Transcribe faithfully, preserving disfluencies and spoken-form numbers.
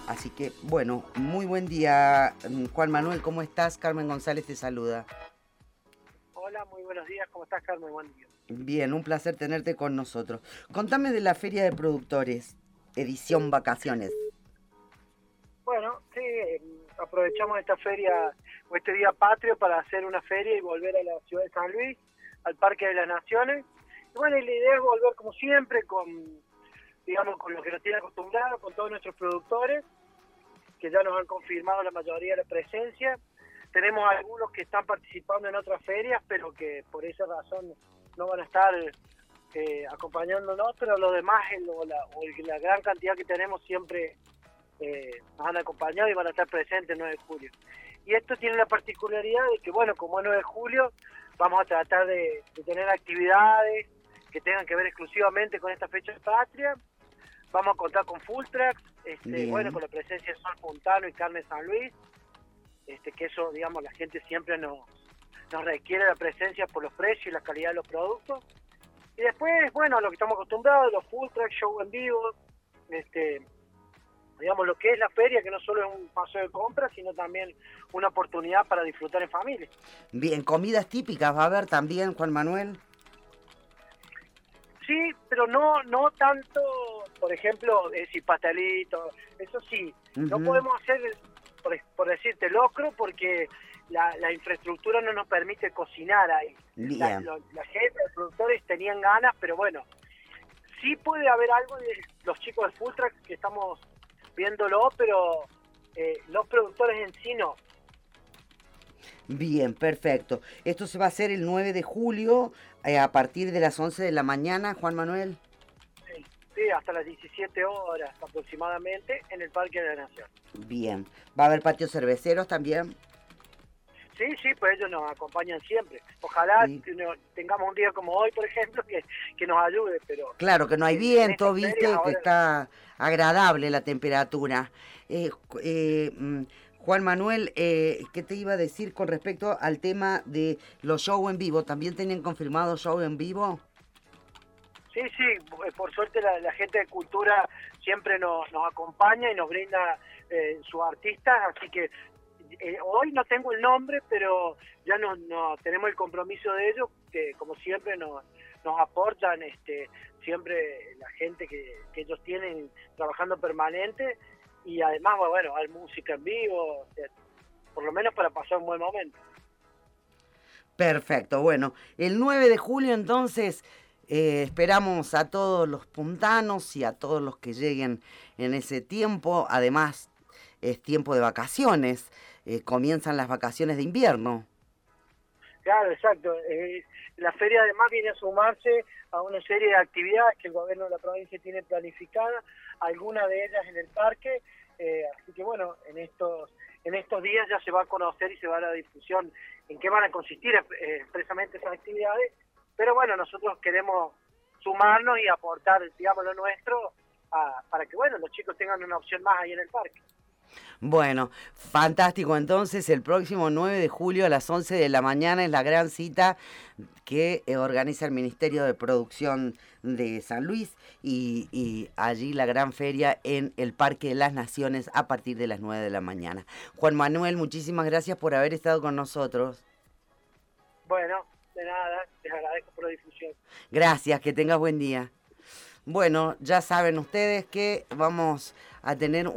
Así que, bueno, muy buen día, Juan Manuel, ¿cómo estás? Carmen González te saluda. Hola, muy buenos días, ¿cómo estás, Carmen? Buen día. Bien, un placer tenerte con nosotros. Contame de la Feria de Productores, edición vacaciones. Bueno, sí, eh, aprovechamos esta feria o este día patrio para hacer una feria y volver a la ciudad de San Luis, al Parque de las Naciones. Y bueno, y la idea es volver como siempre con, digamos, con lo que nos tiene acostumbrados, con todos nuestros productores, que ya nos han confirmado la mayoría de la presencia. Tenemos algunos que están participando en otras ferias, pero que por esa razón no van a estar eh, acompañándonos, pero los demás, el, o, la, o el, la gran cantidad que tenemos siempre eh, nos han acompañado y van a estar presentes el nueve de julio. Y esto tiene la particularidad de que, bueno, como es nueve de julio, vamos a tratar de, de tener actividades que tengan que ver exclusivamente con esta fecha patria. Vamos a contar con full tracks, este, bueno, con la presencia de Sol Fontano y Carne San Luis, este, que eso, digamos, la gente siempre nos, nos requiere la presencia por los precios y la calidad de los productos. Y después, bueno, lo que estamos acostumbrados, los full tracks, show en vivo, este, digamos, lo que es la feria, que no solo es un paseo de compras, sino también una oportunidad para disfrutar en familia. Bien, comidas típicas va a haber también, Juan Manuel. Sí, pero no no tanto, por ejemplo, eh, si pastelito, eso sí, uh-huh. No podemos hacer, por, por decirte, locro, porque la, la infraestructura no nos permite cocinar ahí. La, lo, la gente, los productores tenían ganas, pero bueno, sí puede haber algo de los chicos de Full Track que estamos viéndolo, pero eh, los productores en sí no. Bien, perfecto. Esto se va a hacer el nueve de julio eh, a partir de las once de la mañana, Juan Manuel. Sí, sí, hasta las diecisiete horas aproximadamente en el Parque de la Nación. Bien. ¿Va a haber patios cerveceros también? Sí, sí, pues ellos nos acompañan siempre. Ojalá sí. que no, tengamos un día como hoy, por ejemplo, que, que nos ayude, pero... Claro, que no hay viento, viste, que está agradable la temperatura. Eh, eh, Juan Manuel, eh, ¿qué te iba a decir con respecto al tema de los shows en vivo? ¿También tenían confirmado show en vivo? Sí, sí, por suerte la, la gente de cultura siempre nos, nos acompaña y nos brinda eh, sus artistas, así que eh, hoy no tengo el nombre, pero ya no, no tenemos el compromiso de ellos, que como siempre nos, nos aportan este siempre la gente que, que ellos tienen trabajando permanente, y además, bueno, hay música en vivo, por lo menos para pasar un buen momento. Perfecto, bueno, el nueve de julio entonces eh, esperamos a todos los puntanos y a todos los que lleguen en ese tiempo. Además, es tiempo de vacaciones, eh, comienzan las vacaciones de invierno. Claro, exacto. Eh, la feria además viene a sumarse a una serie de actividades que el gobierno de la provincia tiene planificadas, algunas de ellas en el parque, eh, así que bueno, en estos en estos días ya se va a conocer y se va a dar difusión en qué van a consistir eh, expresamente esas actividades, pero bueno, nosotros queremos sumarnos y aportar, digamos, lo nuestro a, para que, bueno, los chicos tengan una opción más ahí en el parque. Bueno, fantástico. Entonces, el próximo nueve de julio a las once de la mañana es la gran cita que organiza el Ministerio de Producción de San Luis y, y allí la gran feria en el Parque de las Naciones a partir de las nueve de la mañana. Juan Manuel, muchísimas gracias por haber estado con nosotros. Bueno, de nada, les agradezco por la difusión. Gracias, que tengas buen día. Bueno, ya saben ustedes que vamos a tener